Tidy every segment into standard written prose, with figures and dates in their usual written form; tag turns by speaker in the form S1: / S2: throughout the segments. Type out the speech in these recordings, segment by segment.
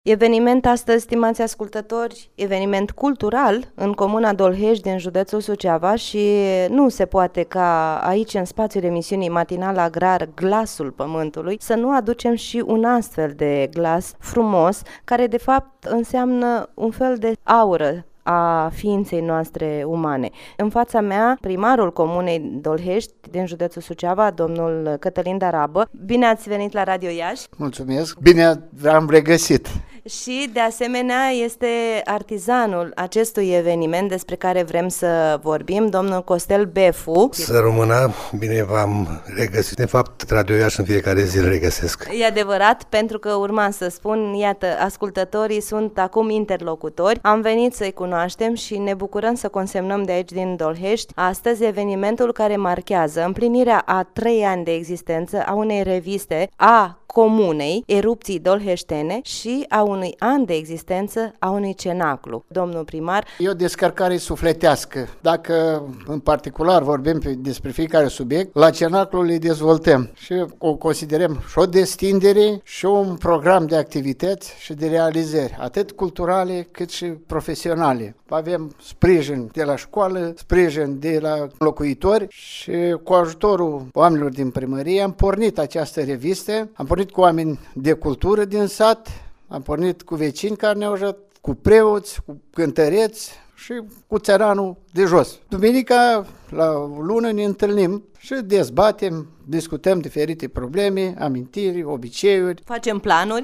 S1: Eveniment astăzi, stimați ascultători, eveniment cultural în comuna Dolhești din județul Suceava și nu se poate ca aici în spațiul emisiunii matinal agrar Glasul Pământului să nu aducem și un astfel de glas frumos care de fapt înseamnă un fel de aură a ființei noastre umane. În fața mea, primarul comunei Dolhești din județul Suceava, domnul Cătălin Darabă. Bine ați venit la Radio Iași!
S2: Mulțumesc! Bine am regăsit!
S1: Și de asemenea este artizanul acestui eveniment despre care vrem să vorbim, domnul Costel Befu.
S3: Să rămână, bine v-am regăsit. De fapt, Radio Iași în fiecare zi îl regăsesc.
S1: E adevărat, pentru că urma să spun, iată, ascultătorii sunt acum interlocutori. Am venit să-i cunoaștem și ne bucurăm să consemnăm de aici din Dolhești astăzi evenimentul care marchează împlinirea a 3 ani de existență a unei reviste a comunei, Erupții Dolheștene, și a unui an de existență a unui cenaclu. Domnul primar.
S2: E o descărcare sufletească. Dacă în particular vorbim despre fiecare subiect, la cenaclu le dezvoltăm și o considerăm și o destindere și un program de activități și de realizări, atât culturale cât și profesionale. Avem sprijin de la școală, sprijin de la locuitori și cu ajutorul oamenilor din primărie am pornit această revistă, am pornit cu oameni de cultură din sat, am pornit cu vecini care ne-au ajutat, cu preoți, cu cântăreți și cu țăranul de jos. Duminica, la lună, ne întâlnim și dezbatem, discutăm diferite probleme, amintiri, obiceiuri.
S1: Facem planuri.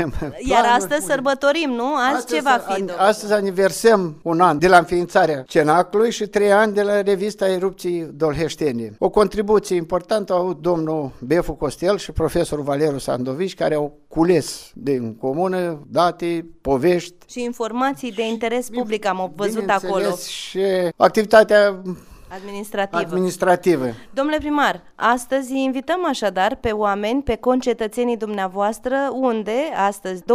S2: Iar
S1: astăzi sărbătorim, nu? Astăzi ce va fi?
S2: Astăzi aniversăm un an de la înființarea cenaclului și 3 ani de la revista Erupții Dolheștene. O contribuție importantă au avut domnul Befu Costel și profesorul Valeriu Sandovici, care au cules din comună date, povești.
S1: Și informații de interes public am văzut acolo.
S2: Și activitatea administrativă.
S1: Domnule primar, astăzi invităm așadar pe oameni, pe concetățenii dumneavoastră, unde astăzi,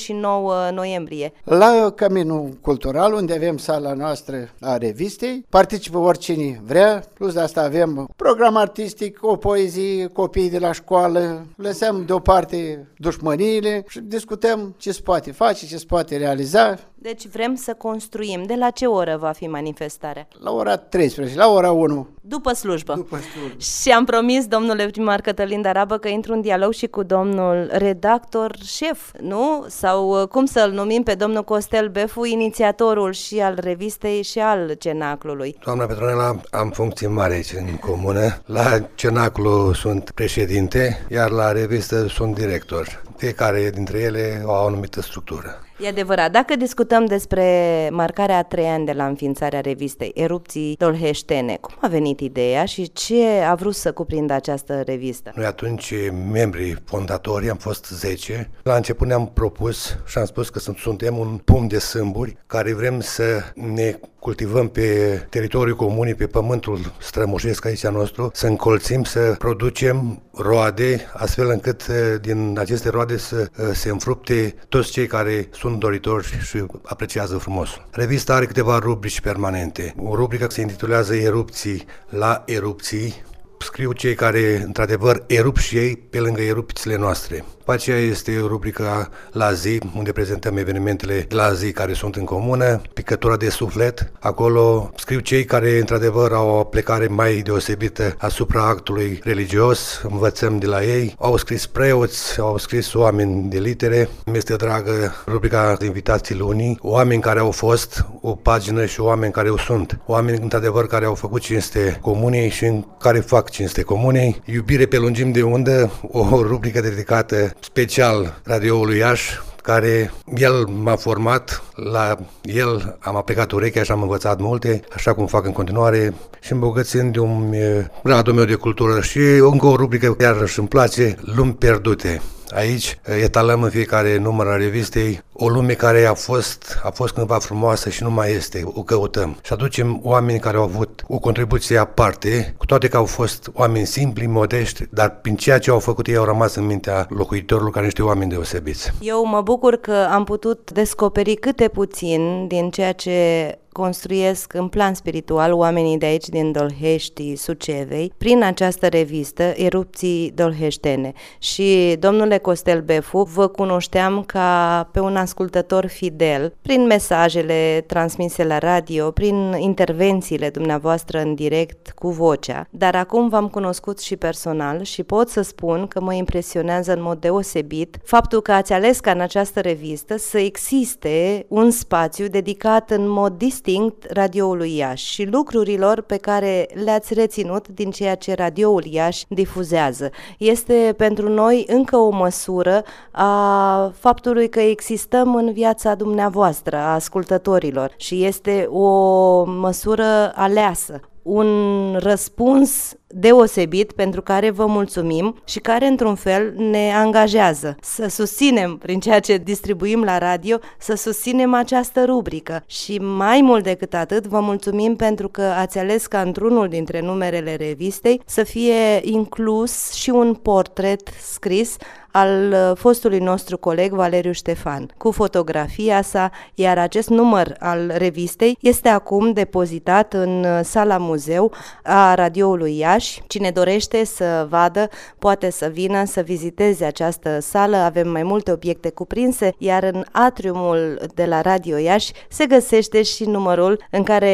S1: 29 noiembrie?
S2: La Căminul Cultural, unde avem sala noastră a revistei, participă oricine vrea, plus de asta avem program artistic, o poezie, copii de la școală, lăsăm deoparte dușmăniile și discutăm ce se poate face, ce se poate realiza.
S1: Deci vrem să construim. De la ce oră va fi manifestarea?
S2: La ora 13, la ora 1.
S1: După slujbă. Și am promis, domnule primar Cătălin Darabă, că intru în dialog și cu domnul redactor șef, nu? Sau cum să-l numim pe domnul Costel Befu, inițiatorul și al revistei și al cenaclului.
S3: Doamna Petronela, am funcții mari aici în comună. La cenaclu sunt președinte, iar la revistă sunt director. Fiecare dintre ele au o anumită structură.
S1: E adevărat. Dacă discutăm despre marcarea a 3 ani de la înființarea revistei Erupții Dolheștene, cum a venit ideea și ce a vrut să cuprindă această revistă?
S3: Noi atunci, membrii fondatori, am fost 10. La început ne-am propus și am spus că suntem un pumn de sâmburi care vrem să ne cultivăm pe teritoriul comunii, pe pământul strămoșesc aici nostru, să încolțim, să producem roade, astfel încât din aceste roade să se înfrupte toți cei care sunt doritori și apreciază frumos. Revista are câteva rubrici permanente. O rubrică se intitulează Erupții la erupții. Scriu cei care, într-adevăr, erup și ei pe lângă erupțiile noastre. După aceea este rubrica La zi, unde prezentăm evenimentele la zi care sunt în comună, Picătura de suflet. Acolo scriu cei care, într-adevăr, au o plecare mai deosebită asupra actului religios, învățăm de la ei. Au scris preoți, au scris oameni de litere. Mi este dragă rubrica Invitații lunii, oameni care au fost, o pagină și oameni care o sunt. Oameni, într-adevăr, care au făcut cinste comunei și care fac cinste comunei. Iubire pe lungimi de undă, o rubrică dedicată special radioului Iași, care el m-a format, la el am aplicat urechea și am învățat multe, așa cum fac în continuare și îmbogățind de un gradul meu de cultură. Și încă o rubrică, iarăși îmi place, Lumi pierdute. Aici etalăm în fiecare număr al revistei o lume care a fost cândva frumoasă și nu mai este, o căutăm. Și aducem oameni care au avut o contribuție aparte, cu toate că au fost oameni simpli, modești, dar prin ceea ce au făcut ei au rămas în mintea locuitorilor ca niște oameni deosebiți.
S1: Eu mă bucur că am putut descoperi câte puțin din ceea ce construiesc în plan spiritual oamenii de aici din Dolhești, Sucevei, prin această revistă Erupții Dolheștene. Și, domnule Costel Befu, vă cunoșteam ca pe un ascultător fidel, prin mesajele transmise la radio, prin intervențiile dumneavoastră în direct cu vocea, dar acum v-am cunoscut și personal și pot să spun că mă impresionează în mod deosebit faptul că ați ales ca în această revistă să existe un spațiu dedicat în mod distinct radioului Iași și lucrurilor pe care le-ați reținut din ceea ce radioul Iași difuzează. Este pentru noi încă o măsură a faptului că existăm în viața dumneavoastră, a ascultătorilor, și este o măsură aleasă, un răspuns deosebit pentru care vă mulțumim și care într-un fel ne angajează să susținem prin ceea ce distribuim la radio, să susținem această rubrică. Și mai mult decât atât, vă mulțumim pentru că ați ales ca într-unul dintre numerele revistei să fie inclus și un portret scris al fostului nostru coleg Valeriu Ștefan, cu fotografia sa, iar acest număr al revistei este acum depozitat în sala muzeu a radioului Iași. Cine dorește să vadă, poate să vină să viziteze această sală, avem mai multe obiecte cuprinse, iar în atriumul de la Radio Iași se găsește și numărul în care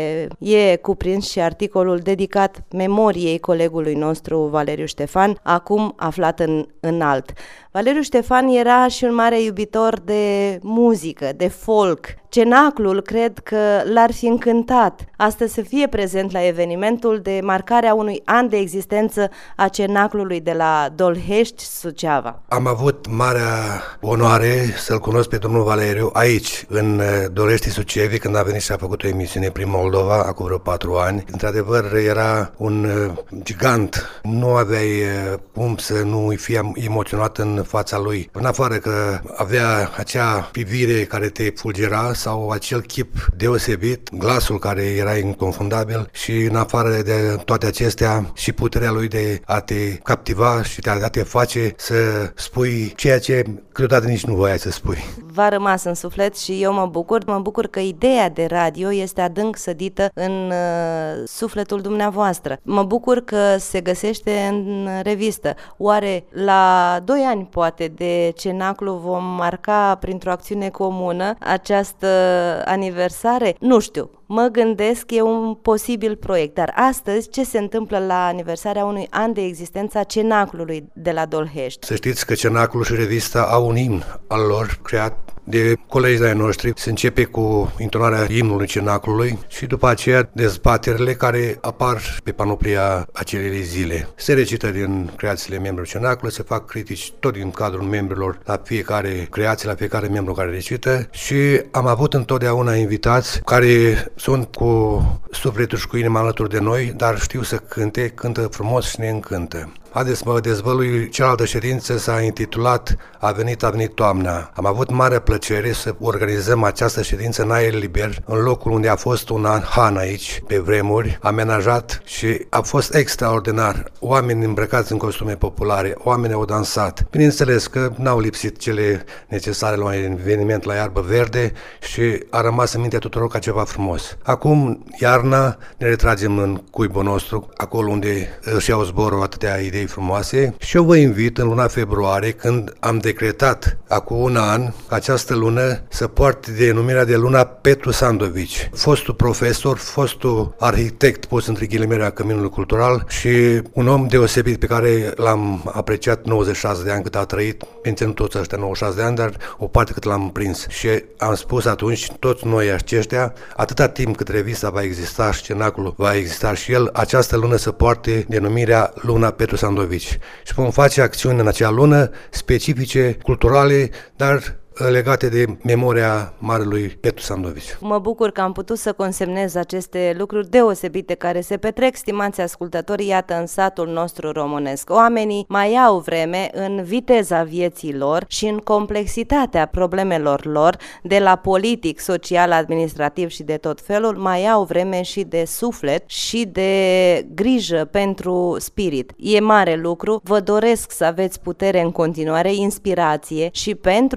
S1: e cuprins și articolul dedicat memoriei colegului nostru Valeriu Ștefan, acum aflat în alt. Valeriu Ștefan era și un mare iubitor de muzică, de folk. Cenaclul cred că l-ar fi încântat astăzi să fie prezent la evenimentul de marcare a unui an de existență a Cenaclului de la Dolhești, Suceava.
S3: Am avut marea onoare să-l cunosc pe domnul Valeriu aici, în Dolhești, Sucevi, când a venit și a făcut o emisiune prin Moldova, acum vreo 4 ani. Într-adevăr, era un gigant. Nu aveai cum să nu fie emoționat în fața lui. În afară că avea acea privire care te fulgera sau acel chip deosebit, glasul care era inconfundabil și în afară de toate acestea și puterea lui de a te captiva și de a te face să spui ceea ce câteodată nici nu voiai să spui.
S1: V-a rămas în suflet și eu mă bucur că ideea de radio este adânc sădită în sufletul dumneavoastră. Mă bucur că se găsește în revistă. Oare la 2 ani poate de Cenaclu vom marca printr-o acțiune comună această aniversare? Nu știu. Mă gândesc, e un posibil proiect, dar astăzi ce se întâmplă la aniversarea unui an de existență a Cenaclului de la Dolhești?
S3: Să știți că Cenaclul și revista au un imn al lor creat de colegii de-ai noștri. Se începe cu intonarea imnului Cenaclului și după aceea dezbaterile care apar pe panoplia acelei zile. Se recită din creațiile membrilor Cenaclului, se fac critici tot din cadrul membrilor la fiecare creație, la fiecare membru care recită și am avut întotdeauna invitați care sunt cu sufletul și cu inima alături de noi, dar știu să cântă frumos și ne încântă. Haideți să mă dezvălui, cealaltă ședință s-a intitulat A venit toamna. Am avut mare plăcere să organizăm această ședință în aer liber, în locul unde a fost un han aici, pe vremuri, amenajat și a fost extraordinar. Oameni îmbrăcați în costume populare, oameni au dansat. Bineînțeles că n-au lipsit cele necesare la un eveniment la iarbă verde și a rămas în mintea tuturor ca ceva frumos. Acum, iarna, ne retragem în cuibul nostru, acolo unde își iau zborul atâtea idei frumoase și eu vă invit în luna februarie, când am decretat acum un an ca această lună să poarte denumirea de luna Petru Sandovici, fostul profesor, fostul arhitect pus între ghilimele a Căminului Cultural și un om deosebit pe care l-am apreciat 96 de ani cât a trăit, nu toți ăștia 96 de ani, dar o parte cât l-am prins și am spus atunci, toți noi aceștia, atâta timp cât revista va exista și Cenaclul va exista și el, această lună să poarte denumirea luna Petru Sandovici. Și vom face acțiuni în acea lună specifice, culturale, dar legate de memoria marelui Petru Sandovici.
S1: Mă bucur că am putut să consemnez aceste lucruri deosebite care se petrec, stimați ascultători, iată în satul nostru românesc. Oamenii mai au vreme în viteza vieții lor și în complexitatea problemelor lor, de la politic, social, administrativ și de tot felul, mai au vreme și de suflet și de grijă pentru spirit. E mare lucru, vă doresc să aveți putere în continuare, inspirație și pentru că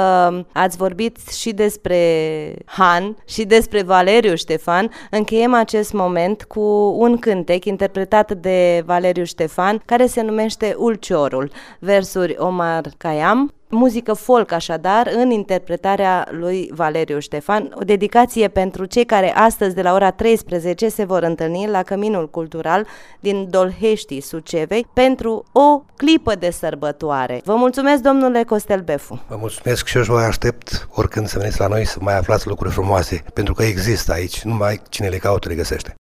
S1: ați vorbit și despre Han și despre Valeriu Ștefan, încheiem acest moment cu un cântec interpretat de Valeriu Ștefan, care se numește Ulciorul, versuri Omar Khayyam, muzică folk așadar, în interpretarea lui Valeriu Ștefan, o dedicație pentru cei care astăzi de la ora 13 se vor întâlni la Căminul Cultural din Dolheștii Sucevei pentru o clipă de sărbătoare. Vă mulțumesc, domnule Costel Befu.
S3: Vă mulțumesc și eu vă aștept oricând să veniți la noi să mai aflați lucruri frumoase, pentru că există aici, numai cine le caută le găsește.